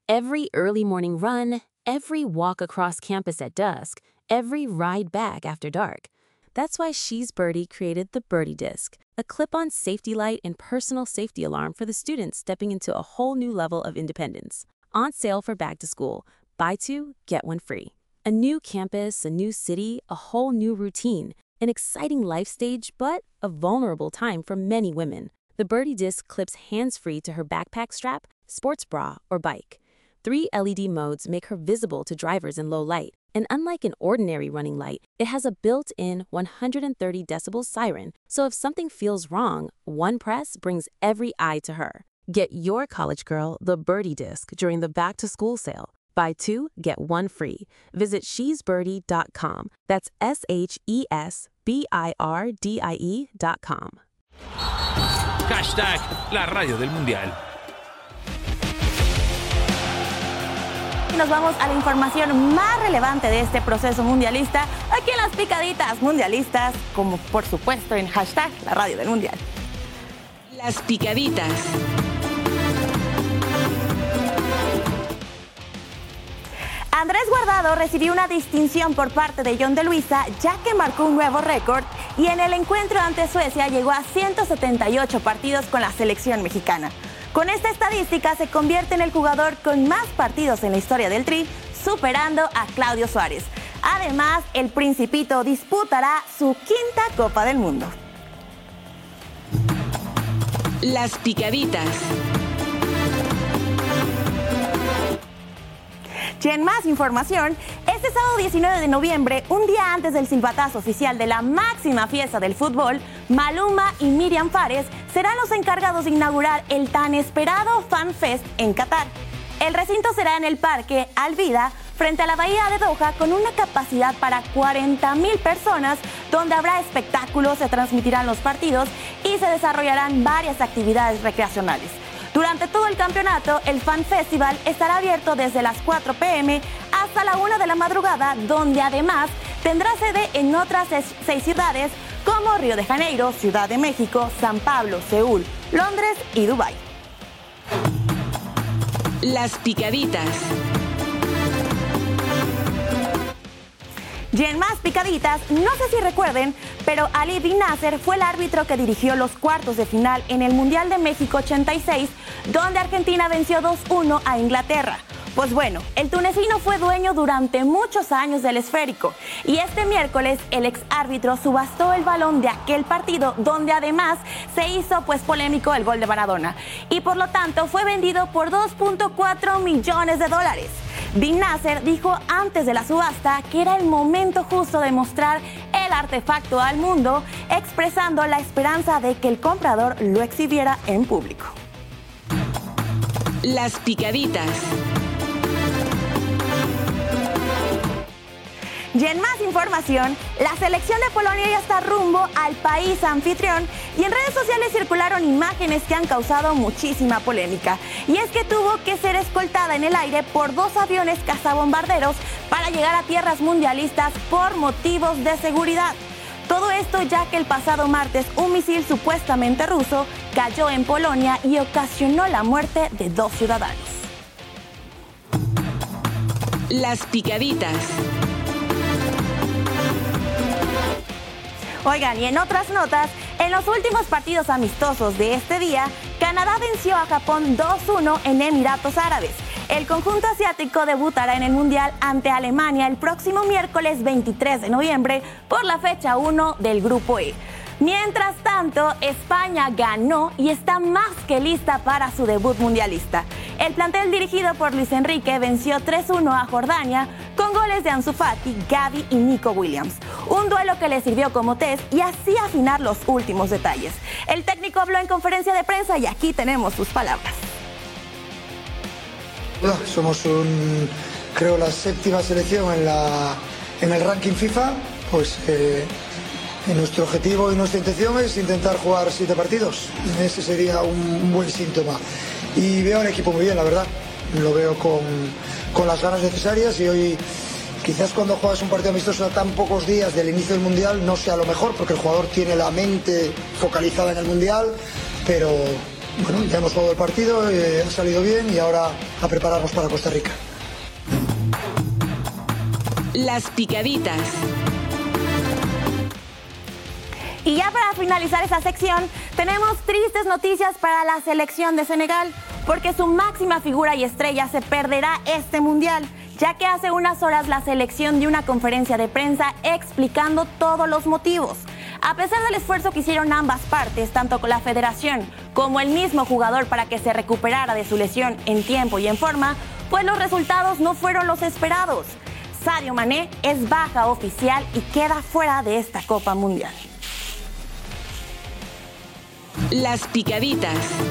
Every early morning run, every walk across campus at dusk, every ride back after dark. That's why She's Birdie created the Birdie Disc, a clip-on safety light and personal safety alarm for the students stepping into a whole new level of independence. On sale for back to school. Buy two, get one free. A new campus, a new city, a whole new routine. An exciting life stage, but a vulnerable time for many women. The Birdie Disc clips hands-free to her backpack strap, sports bra, or bike. 3 LED modes make her visible to drivers in low light. And unlike an ordinary running light, it has a built-in 130 decibel siren, so if something feels wrong, one press brings every eye to her. Get your college girl the Birdie Disc during the back-to-school sale. Buy two, get one free. Visit shesbirdie.com. That's SHESBIRDIE.com. Hashtag la radio del mundial. Nos vamos a la información más relevante de este proceso mundialista, aquí en las picaditas mundialistas, como por supuesto en hashtag la radio del mundial. Las picaditas. Andrés Guardado recibió una distinción por parte de John de Luisa, ya que marcó un nuevo récord y en el encuentro ante Suecia llegó a 178 partidos con la selección mexicana. Con esta estadística se convierte en el jugador con más partidos en la historia del Tri, superando a Claudio Suárez. Además, el Principito disputará su 5ª Copa del Mundo. Las picaditas. Y en más información, este sábado 19 de noviembre, un día antes del silbatazo oficial de la máxima fiesta del fútbol, Maluma y Miriam Fares serán los encargados de inaugurar el tan esperado Fan Fest en Qatar. El recinto será en el Parque Al Vida, frente a la Bahía de Doha, con una capacidad para 40,000 personas, donde habrá espectáculos, se transmitirán los partidos y se desarrollarán varias actividades recreacionales. Durante todo el campeonato, el Fan Festival estará abierto desde las 4 p.m. hasta la 1 de la madrugada, donde además tendrá sede en otras 6 ciudades como Río de Janeiro, Ciudad de México, San Pablo, Seúl, Londres y Dubái. Las picaditas. Y en más picaditas, no sé si recuerden, pero Ali Bin Nasser fue el árbitro que dirigió los cuartos de final en el Mundial de México 86, donde Argentina venció 2-1 a Inglaterra. Pues bueno, el tunecino fue dueño durante muchos años del esférico y este miércoles el ex árbitro subastó el balón de aquel partido, donde además se hizo polémico el gol de Maradona y por lo tanto fue vendido por $2.4 millones. Bin Nasser dijo antes de la subasta que era el momento justo de mostrar el artefacto al mundo, expresando la esperanza de que el comprador lo exhibiera en público. Las picaditas. Y en más información, la selección de Polonia ya está rumbo al país anfitrión y en redes sociales circularon imágenes que han causado muchísima polémica. Y es que tuvo que ser escoltada en el aire por 2 aviones cazabombarderos para llegar a tierras mundialistas por motivos de seguridad. Todo esto ya que el pasado martes un misil supuestamente ruso cayó en Polonia y ocasionó la muerte de 2 ciudadanos. Las picaditas. Oigan, y en otras notas, en los últimos partidos amistosos de este día, Canadá venció a Japón 2-1 en Emiratos Árabes. El conjunto asiático debutará en el Mundial ante Alemania el próximo miércoles 23 de noviembre por la fecha 1 del Grupo E. Mientras tanto, España ganó y está más que lista para su debut mundialista. El plantel dirigido por Luis Enrique venció 3-1 a Jordania con goles de Ansu Fati, Gavi y Nico Williams. Un duelo que le sirvió como test y así afinar los últimos detalles. El técnico habló en conferencia de prensa y aquí tenemos sus palabras. Somos creo la 7ª selección en el ranking FIFA, pues nuestro objetivo y nuestra intención es intentar jugar 7 partidos. Ese sería un buen síntoma. Y veo al equipo muy bien, la verdad. Lo veo con las ganas necesarias y hoy quizás cuando juegas un partido amistoso a tan pocos días del inicio del Mundial no sea lo mejor porque el jugador tiene la mente focalizada en el Mundial, pero bueno, ya hemos jugado el partido, ha salido bien y ahora a prepararnos para Costa Rica. Las picaditas. Y ya para finalizar esta sección, tenemos tristes noticias para la selección de Senegal, porque su máxima figura y estrella se perderá este mundial, ya que hace unas horas la selección dio una conferencia de prensa explicando todos los motivos. A pesar del esfuerzo que hicieron ambas partes, tanto con la federación como el mismo jugador para que se recuperara de su lesión en tiempo y en forma, pues los resultados no fueron los esperados. Sadio Mané es baja oficial y queda fuera de esta Copa Mundial. Las picaditas.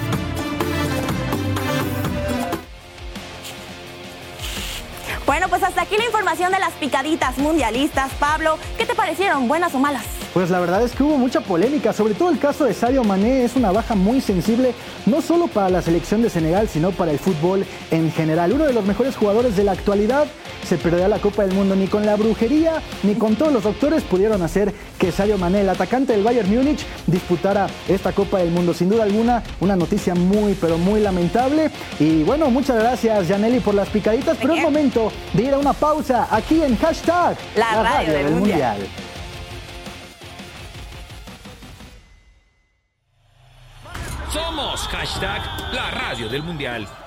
Bueno, pues hasta aquí la información de las picaditas mundialistas. Pablo, ¿qué te parecieron? ¿Buenas o malas? Pues la verdad es que hubo mucha polémica, sobre todo el caso de Sadio Mané. Es una baja muy sensible, no solo para la selección de Senegal, sino para el fútbol en general. Uno de los mejores jugadores de la actualidad se perderá la Copa del Mundo. Ni con la brujería, ni con todos los doctores pudieron hacer que Sadio Mané, el atacante del Bayern Múnich, disputara esta Copa del Mundo. Sin duda alguna, una noticia muy, pero muy lamentable. Y bueno, muchas gracias, Yaneli, por las picaditas, pero es momento de ir a una pausa aquí en hashtag La Radio del Mundial. Somos hashtag La Radio del Mundial.